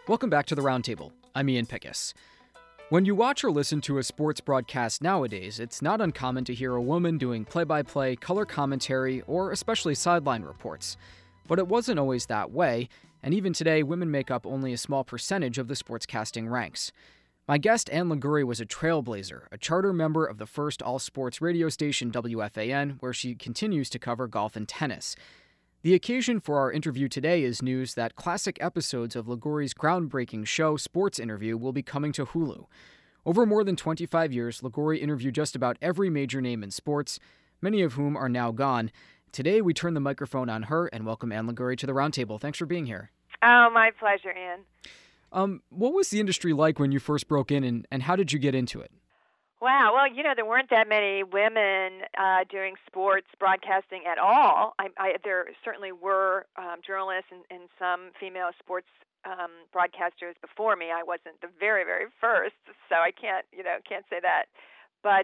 Welcome back to the Roundtable. I'm Ian Pickus. When you watch or listen to a sports broadcast nowadays, it's not uncommon to hear a woman doing play-by-play, color commentary, or especially sideline reports. But it wasn't always that way, and even today, women make up only a small percentage of the sportscasting ranks. My guest, Ann Liguori, was a trailblazer, a charter member of the first all-sports radio station WFAN, where she continues to cover golf and tennis. The occasion for our interview today is news that classic episodes of Liguori's groundbreaking show, Sports Interview, will be coming to Hulu. Over more than 25 years, Liguori interviewed just about every major name in sports, many of whom are now gone. Today, we turn the microphone on her and welcome Ann Liguori to the Roundtable. Thanks for being here. Oh, my pleasure, Ian. What was the industry like when you first broke in, and how did you get into it? Wow. Well, there weren't that many women doing sports broadcasting at all. There certainly were journalists and some female sports broadcasters before me. I wasn't the very, very first, so I can't say that. But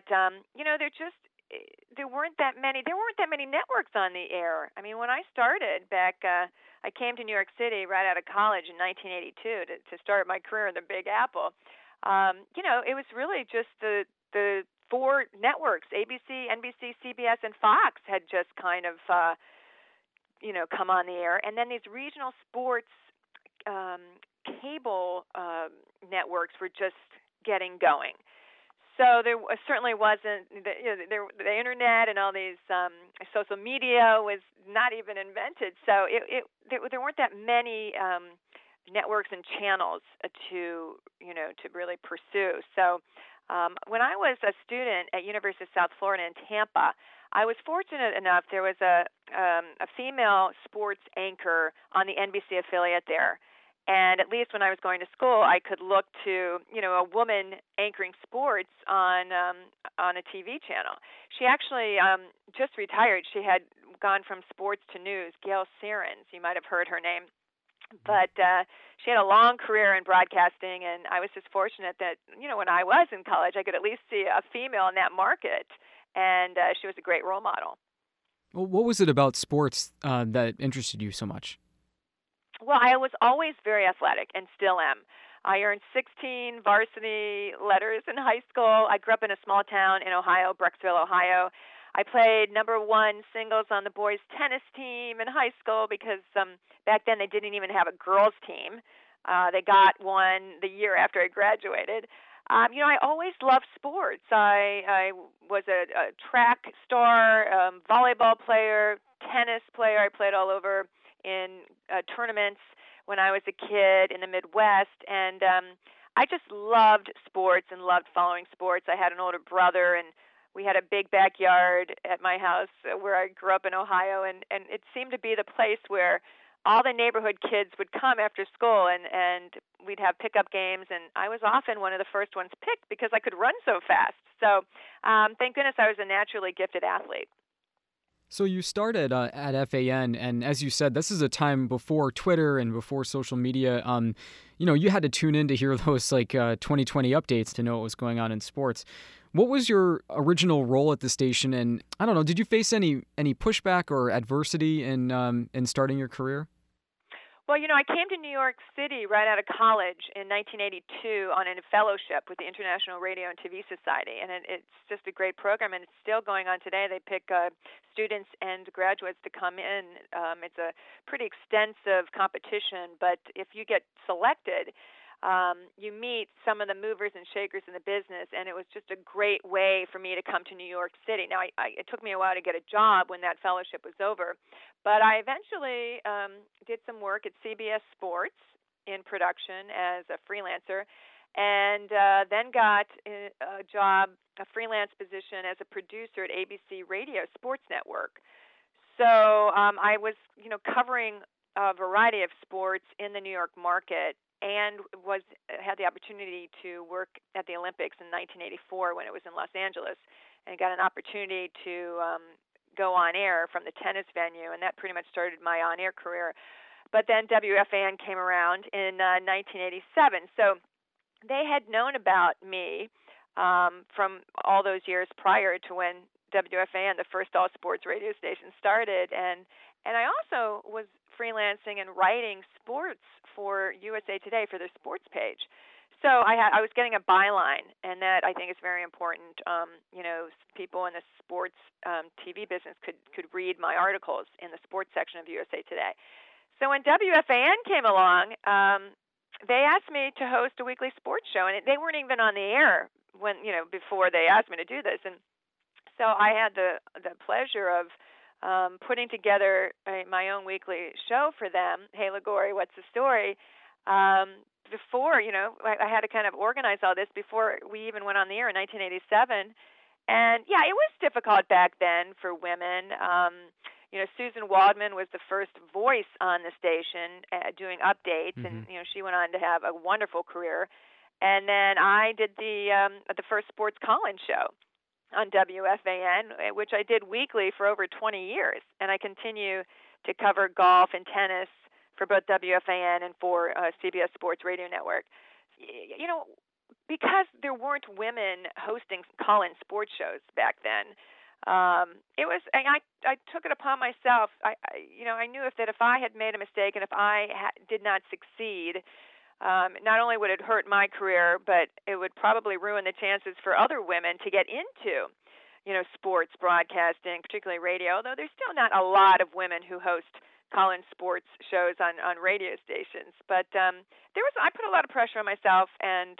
there weren't that many. There weren't that many networks on the air. I mean, when I started back, I came to New York City right out of college in 1982 to start my career in the Big Apple. It was really just the four networks, ABC, NBC, CBS, and Fox had just kind of, come on the air. And then these regional sports cable networks were just getting going. So there certainly wasn't, the internet and all these social media was not even invented. So there weren't that many networks and channels to really pursue. So when I was a student at University of South Florida in Tampa, I was fortunate enough, there was a female sports anchor on the NBC affiliate there. And at least when I was going to school, I could look to, a woman anchoring sports on a TV channel. She actually just retired. She had gone from sports to news, Gail Sierens. You might have heard her name. But she had a long career in broadcasting, and I was just fortunate that, when I was in college, I could at least see a female in that market, and she was a great role model. Well, what was it about sports that interested you so much? Well, I was always very athletic and still am. I earned 16 varsity letters in high school. I grew up in a small town in Ohio, Brecksville, Ohio. I played number one singles on the boys' tennis team in high school because back then they didn't even have a girls' team. They got one the year after I graduated. I always loved sports. I was a track star, volleyball player, tennis player. I played all over in tournaments when I was a kid in the Midwest. And I just loved sports and loved following sports. I had an older brother, and we had a big backyard at my house where I grew up in Ohio, and it seemed to be the place where all the neighborhood kids would come after school, and we'd have pickup games, and I was often one of the first ones picked because I could run so fast. So thank goodness I was a naturally gifted athlete. So you started at FAN, and as you said, this is a time before Twitter and before social media. You had to tune in to hear those 2020 updates to know what was going on in sports. What was your original role at the station, and I don't know, did you face any pushback or adversity in starting your career? Well, I came to New York City right out of college in 1982 on a fellowship with the International Radio and TV Society, and it's just a great program, and it's still going on today. They pick students and graduates to come in. It's a pretty extensive competition, but if you get selected, you meet some of the movers and shakers in the business, and it was just a great way for me to come to New York City. Now, it took me a while to get a job when that fellowship was over, but I eventually did some work at CBS Sports in production as a freelancer, and then got a freelance position as a producer at ABC Radio Sports Network. So I was, covering a variety of sports in the New York market, and had the opportunity to work at the Olympics in 1984 when it was in Los Angeles, and got an opportunity to go on air from the tennis venue, and that pretty much started my on-air career. But then WFAN came around in 1987, so they had known about me from all those years prior to when WFAN, the first all-sports radio station, started, and And I also was freelancing and writing sports for USA Today for their sports page. So I was getting a byline, and that I think is very important. People in the sports TV business could read my articles in the sports section of USA Today. So when WFAN came along, they asked me to host a weekly sports show, and they weren't even on the air before they asked me to do this. And so I had the pleasure of putting together my own weekly show for them. Hey, Liguori, what's the story? Before, I had to kind of organize all this before we even went on the air in 1987. And yeah, it was difficult back then for women. Susan Waldman was the first voice on the station doing updates, and she went on to have a wonderful career. And then I did the first sports call-in show on WFAN, which I did weekly for over 20 years, and I continue to cover golf and tennis for both WFAN and for CBS Sports Radio Network. Because there weren't women hosting call-in sports shows back then, it was. I took it upon myself. I knew if I had made a mistake and if I did not succeed, not only would it hurt my career, but it would probably ruin the chances for other women to get into, sports broadcasting, particularly radio. Although there's still not a lot of women who host call-in sports shows on radio stations. But I put a lot of pressure on myself, and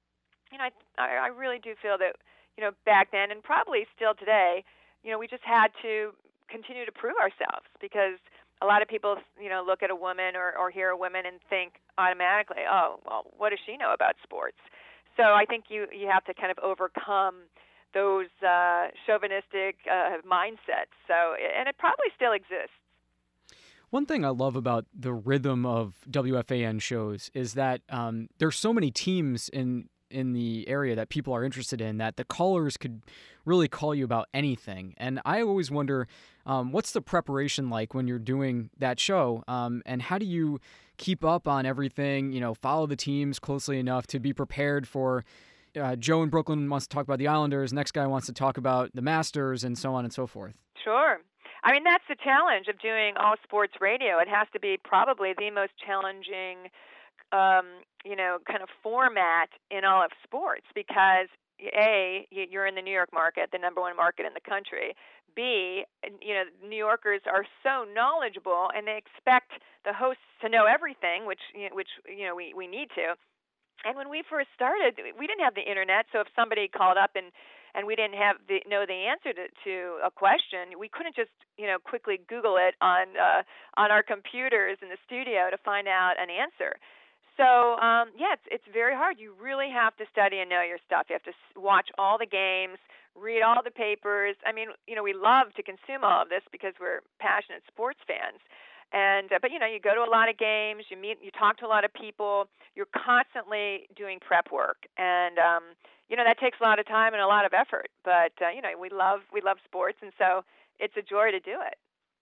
I really do feel that back then and probably still today, we just had to continue to prove ourselves, because a lot of people look at a woman or hear a woman and think automatically, oh, well, what does she know about sports? So I think you have to kind of overcome those chauvinistic mindsets. So, and it probably still exists. One thing I love about the rhythm of WFAN shows is that there's so many teams in the area that people are interested in that the callers could really call you about anything. And I always wonder, what's the preparation like when you're doing that show? And how do you keep up on everything, follow the teams closely enough to be prepared for Joe in Brooklyn wants to talk about the Islanders, next guy wants to talk about the Masters, and so on and so forth? Sure. I mean, that's the challenge of doing all sports radio. It has to be probably the most challenging, kind of format in all of sports, because A, you're in the New York market, the number one market in the country. B, New Yorkers are so knowledgeable, and they expect the hosts to know everything, which we need to. And when we first started, we didn't have the internet, so if somebody called up and we didn't know the answer to a question, we couldn't just quickly Google it on our computers in the studio to find out an answer. So it's very hard. You really have to study and know your stuff. You have to watch all the games, read all the papers. I mean, we love to consume all of this because we're passionate sports fans. But you go to a lot of games, you talk to a lot of people, you're constantly doing prep work, and that takes a lot of time and a lot of effort. But we love sports, and so it's a joy to do it.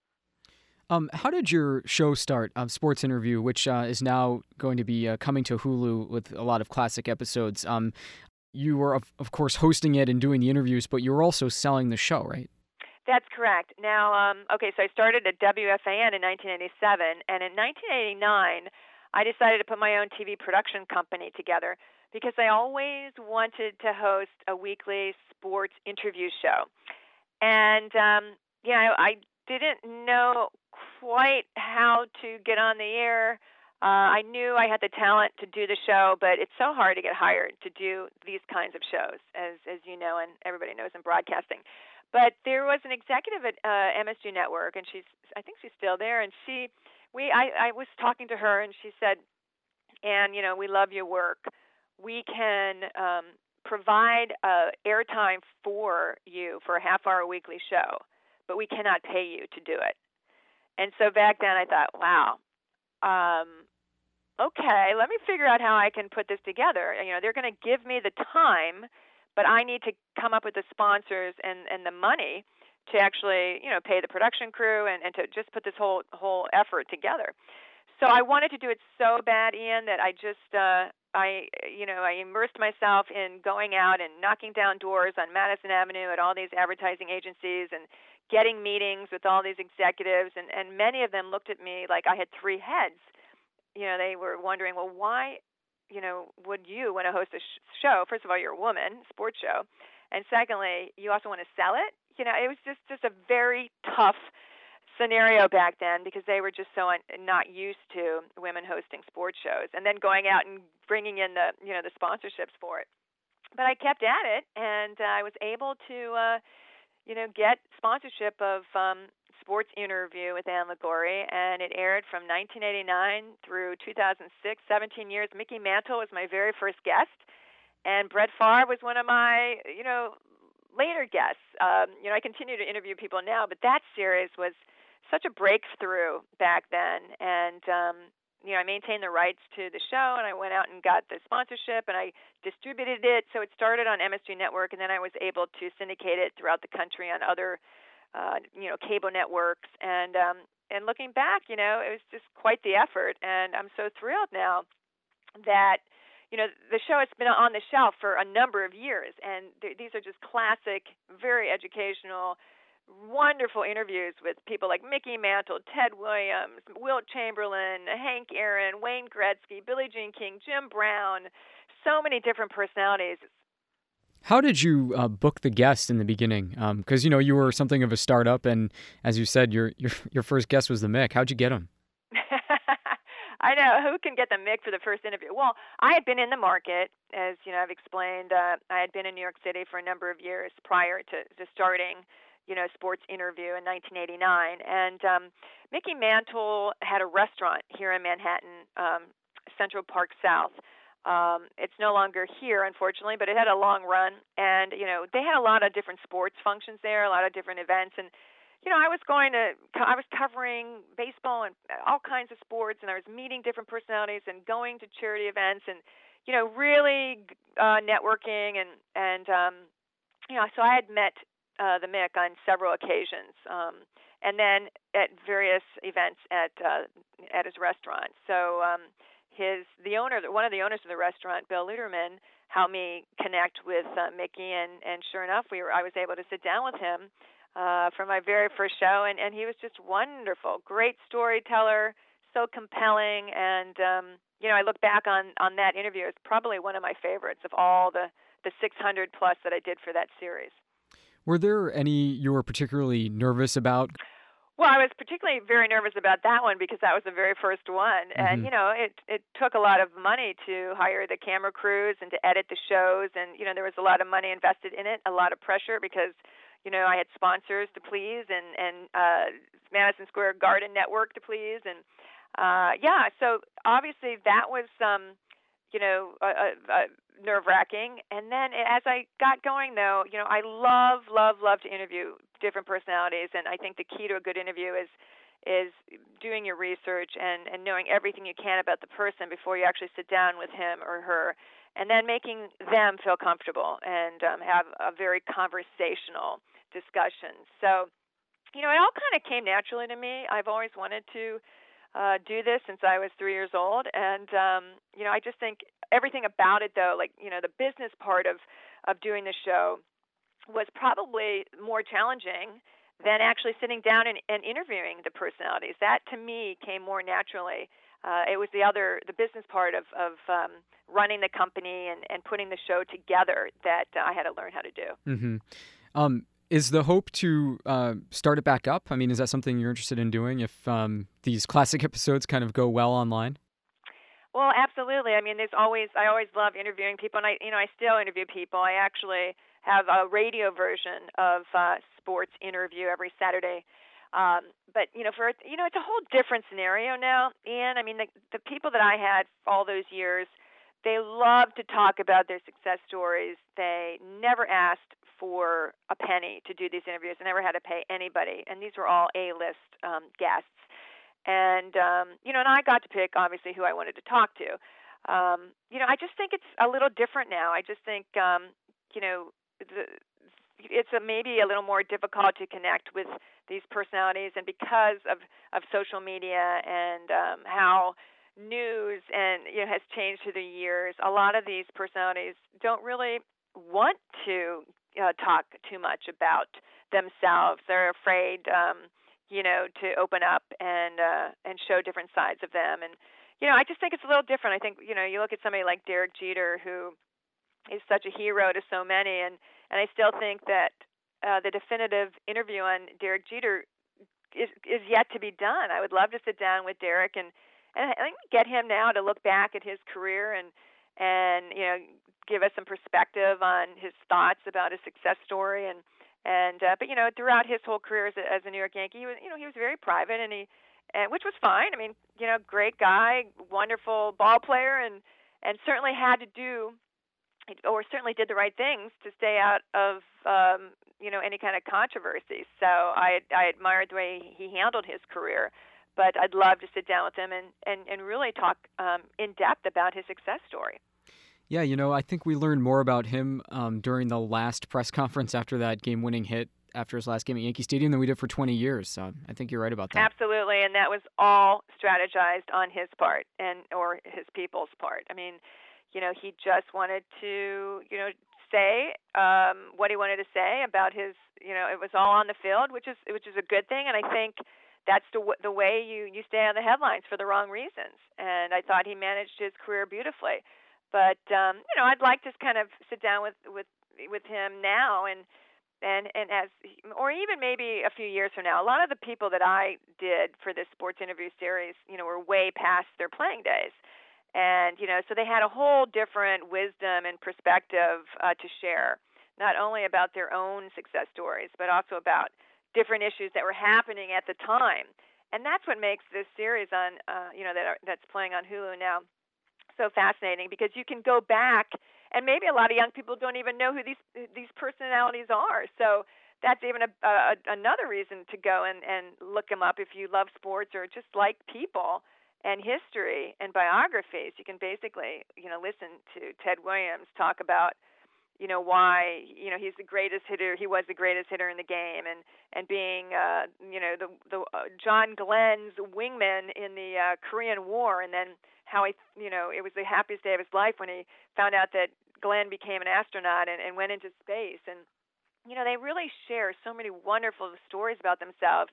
How did your show start, Sports Interview, which is now going to be coming to Hulu with a lot of classic episodes? You were, of course, hosting it and doing the interviews, but you were also selling the show, right? That's correct. Now, so I started at WFAN in 1987, and in 1989, I decided to put my own TV production company together because I always wanted to host a weekly sports interview show. And, I didn't know quite how to get on the air. I knew I had the talent to do the show, but it's so hard to get hired to do these kinds of shows, as you know, and everybody knows in broadcasting. But there was an executive at MSG Network, and I think she's still there, and I was talking to her, and she said, "Ann, we love your work. We can provide airtime for you for a half-hour weekly show, but we cannot pay you to do it." And so back then I thought, wow, okay, let me figure out how I can put this together. They're going to give me the time, but I need to come up with the sponsors and the money to actually, pay the production crew and to just put this whole effort together. So I wanted to do it so bad, Ian, that I just I immersed myself in going out and knocking down doors on Madison Avenue at all these advertising agencies and getting meetings with all these executives, and many of them looked at me like I had three heads. They were wondering, well, why, would you want to host a show? First of all, you're a woman, sports show. And secondly, you also want to sell it? It was just a very tough scenario back then because they were just so not used to women hosting sports shows and then going out and bringing in the sponsorships for it. But I kept at it, and I was able to, get sponsorship of Sports Interview with Ann Liguori, and it aired from 1989 through 2006, 17 years. Mickey Mantle was my very first guest, and Brett Favre was one of my, later guests. I continue to interview people now, but that series was such a breakthrough back then, and I maintained the rights to the show, and I went out and got the sponsorship, and I distributed it. So it started on MSG Network, and then I was able to syndicate it throughout the country on other, cable networks. And looking back, it was just quite the effort, and I'm so thrilled now that the show has been on the shelf for a number of years, and these are just classic, very educational, wonderful interviews with people like Mickey Mantle, Ted Williams, Wilt Chamberlain, Hank Aaron, Wayne Gretzky, Billie Jean King, Jim Brown, so many different personalities. How did you book the guest in the beginning? Because you were something of a startup, and as you said, your first guest was the Mick. How'd you get him? I know. Who can get the Mick for the first interview? Well, I had been in the market, as I've explained. I had been in New York City for a number of years prior to starting, Sports Interview in 1989. And Mickey Mantle had a restaurant here in Manhattan, Central Park South. It's no longer here, unfortunately, but it had a long run. And, they had a lot of different sports functions there, a lot of different events. And I was covering baseball and all kinds of sports, and I was meeting different personalities and going to charity events and, really networking and so I had met the Mick on several occasions, and then at various events at his restaurant. So one of the owners of the restaurant, Bill Luderman, helped me connect with Mickey, and sure enough, I was able to sit down with him for my very first show, and he was just wonderful, great storyteller, so compelling, and I look back on that interview as probably one of my favorites of all the 600 plus that I did for that series. Were there any you were particularly nervous about? Well, I was particularly very nervous about that one because that was the very first one. And, it took a lot of money to hire the camera crews and to edit the shows. And, there was a lot of money invested in it, a lot of pressure because, I had sponsors to please and Madison Square Garden Network to please. And, so obviously that was, nerve-wracking. And then as I got going, though, I love to interview different personalities, and I think the key to a good interview is doing your research and knowing everything you can about the person before you actually sit down with him or her, and then making them feel comfortable and have a very conversational discussion. So, it all kind of came naturally to me. I've always wanted to do this since I was 3 years old, and I just think everything about it, though, like the business part of doing the show was probably more challenging than actually sitting down and interviewing the personalities. That to me came more naturally. It was the business part of running the company and putting the show together that I had to learn how to do. Mm-hmm. Is the hope to start it back up? I mean, is that something you're interested in doing if these classic episodes kind of go well online? Well, absolutely. I mean, I always love interviewing people, and I still interview people. I actually have a radio version of Sports Interview every Saturday. But it's a whole different scenario now. And I mean, the people that I had all those years, they love to talk about their success stories. They never asked for a penny to do these interviews. I never had to pay anybody, and these were all A-list guests. And and I got to pick obviously who I wanted to talk to. I just think it's a little different now. I just think it's maybe a little more difficult to connect with these personalities, and because of social media and how news and has changed through the years, a lot of these personalities don't really want to talk too much about themselves. They're afraid, to open up and show different sides of them. And I just think it's a little different. I think you look at somebody like Derek Jeter, who is such a hero to so many, and I still think that the definitive interview on Derek Jeter is yet to be done. I would love to sit down with Derek and get him now to look back at his career and give us some perspective on his thoughts about his success story but throughout his whole career as a New York Yankee, he was very private and which was fine. I mean, great guy, wonderful ball player, and certainly had to do, or certainly did the right things to stay out of any kind of controversy. So I admired the way he handled his career, but I'd love to sit down with him and really talk in depth about his success story. Yeah, I think we learned more about him during the last press conference after that game-winning hit after his last game at Yankee Stadium than we did for 20 years. So I think you're right about that. Absolutely, and that was all strategized on his part or his people's part. I mean, he just wanted to, say what he wanted to say about his, it was all on the field, which is a good thing, and I think that's the way you stay on the headlines for the wrong reasons. And I thought he managed his career beautifully. But I'd like to kind of sit down with him now and as, or even maybe a few years from now. A lot of the people that I did for this sports interview series, were way past their playing days, and so they had a whole different wisdom and perspective to share, not only about their own success stories, but also about different issues that were happening at the time. And that's what makes this series on that's playing on Hulu now so fascinating, because you can go back, and maybe a lot of young people don't even know who these personalities are. So that's even another reason to go and look them up if you love sports or just like people and history and biographies. You can basically listen to Ted Williams talk about why he's the greatest hitter. He was the greatest hitter in the game, and being the John Glenn's wingman in the Korean War, and then how it was the happiest day of his life when he found out that Glenn became an astronaut and went into space. And they really share so many wonderful stories about themselves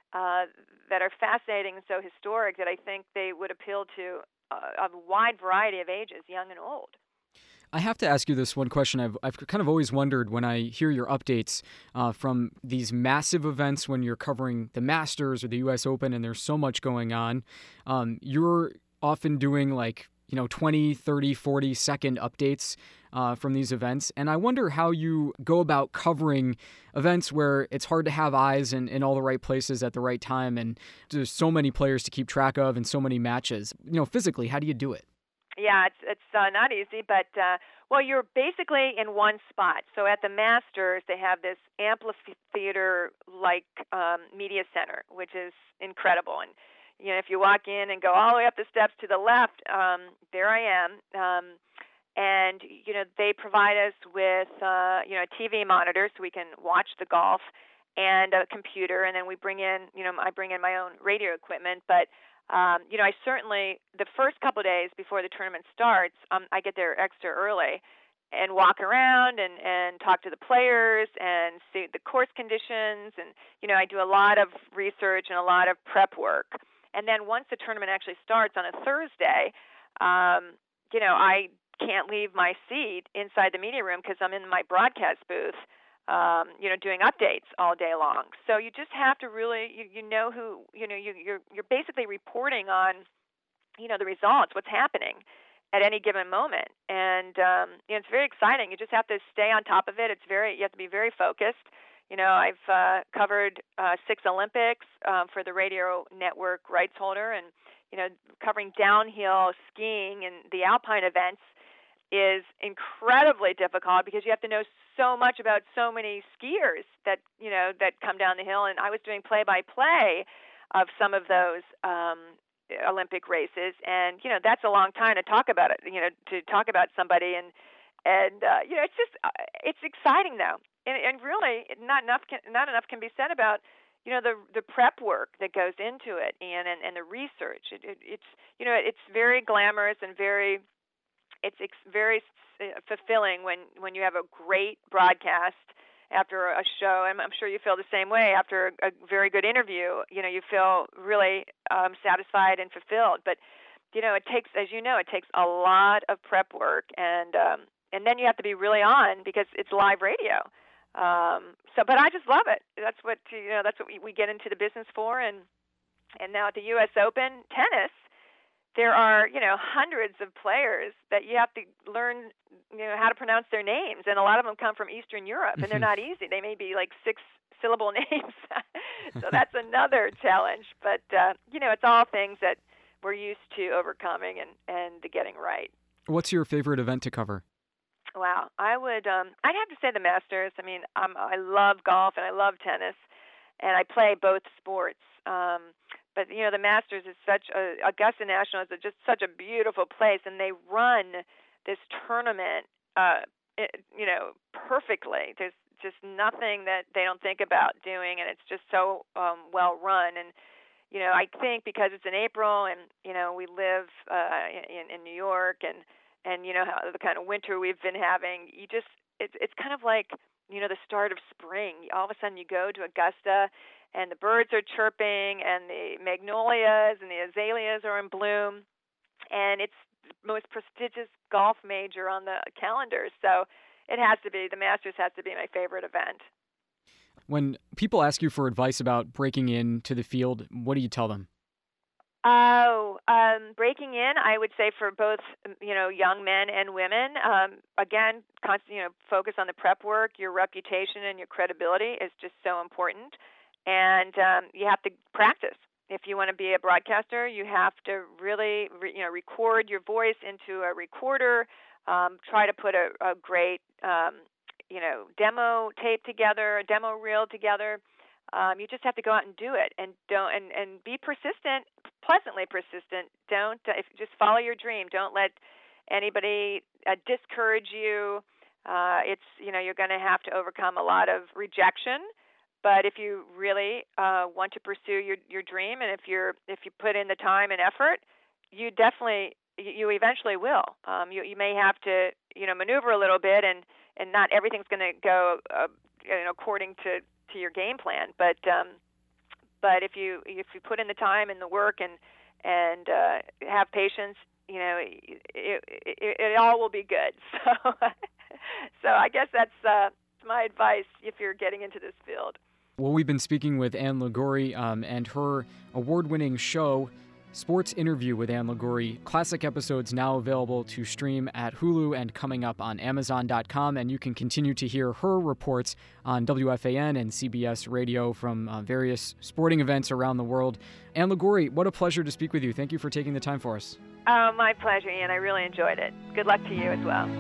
that are fascinating and so historic that I think they would appeal to a wide variety of ages, young and old. I have to ask you this one question. I've kind of always wondered when I hear your updates from these massive events when you're covering the Masters or the U.S. Open and there's so much going on. You're often doing 20, 30, 40-second updates from these events. And I wonder how you go about covering events where it's hard to have eyes in all the right places at the right time. And there's so many players to keep track of and so many matches. Physically, how do you do it? Yeah, it's not easy, but you're basically in one spot. So at the Masters, they have this amphitheater-like media center, which is incredible. And if you walk in and go all the way up the steps to the left, there I am. And they provide us with a TV monitor so we can watch the golf, and a computer, and then we bring in I bring in my own radio equipment, but. I certainly, the first couple of days before the tournament starts, I get there extra early and walk around and talk to the players and see the course conditions. And, I do a lot of research and a lot of prep work. And then once the tournament actually starts on a Thursday, I can't leave my seat inside the media room because I'm in my broadcast booth, doing updates all day long. So you just have to really, you're basically reporting on, the results, what's happening at any given moment. And, it's very exciting. You just have to stay on top of it. You have to be very focused. I've covered 6 Olympics for the radio network rights holder, and, covering downhill skiing and the alpine events is incredibly difficult because you have to know so much about so many skiers that come down the hill. And I was doing play-by-play of some of those Olympic races, and that's a long time to talk about it. To talk about somebody, and it's just it's exciting though, and really not enough can be said about the prep work that goes into it, and the research. It's very glamorous and very. It's very fulfilling when you have a great broadcast after a show, and I'm sure you feel the same way after a very good interview. You feel really satisfied and fulfilled. But it takes, as you know, it takes a lot of prep work, and then you have to be really on because it's live radio. But I just love it. That's what we get into the business for, and now at the U.S. Open tennis, there are hundreds of players that you have to learn how to pronounce their names, and a lot of them come from Eastern Europe, and they're not easy. They may be like 6-syllable names, so that's another challenge. But it's all things that we're used to overcoming and getting right. What's your favorite event to cover? Wow, I'd have to say the Masters. I mean, I love golf and I love tennis, and I play both sports. But the Masters is Augusta National is just such a beautiful place, and they run this tournament, perfectly. There's just nothing that they don't think about doing, and it's just so well run. And I think because it's in April, and we live in New York, and how the kind of winter we've been having, it's kind of like the start of spring. All of a sudden, you go to Augusta, and the birds are chirping, and the magnolias and the azaleas are in bloom, and it's the most prestigious golf major on the calendar. So the Masters has to be my favorite event. When people ask you for advice about breaking into the field, what do you tell them? Breaking in, I would say for both, young men and women, again, focus on the prep work. Your reputation and your credibility is just so important. And you have to practice. If you want to be a broadcaster, you have to really, record your voice into a recorder. Try to put a great, demo tape together, a demo reel together. You just have to go out and do it, and be persistent, pleasantly persistent. Just follow your dream. Don't let anybody discourage you. You're going to have to overcome a lot of rejection. But if you really want to pursue your dream, and if you put in the time and effort, you eventually will. You may have to maneuver a little bit, and not everything's going to go according to your game plan. But if you put in the time and the work and have patience, it all will be good. So I guess that's my advice if you're getting into this field. Well, we've been speaking with Ann Liguori and her award-winning show, Sports Interview with Ann Liguori. Classic episodes now available to stream at Hulu and coming up on Amazon.com. And you can continue to hear her reports on WFAN and CBS Radio from various sporting events around the world. Ann Liguori, what a pleasure to speak with you. Thank you for taking the time for us. Oh, my pleasure, Ian. I really enjoyed it. Good luck to you as well.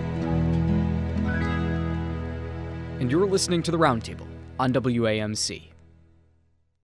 And you're listening to The Roundtable on WAMC.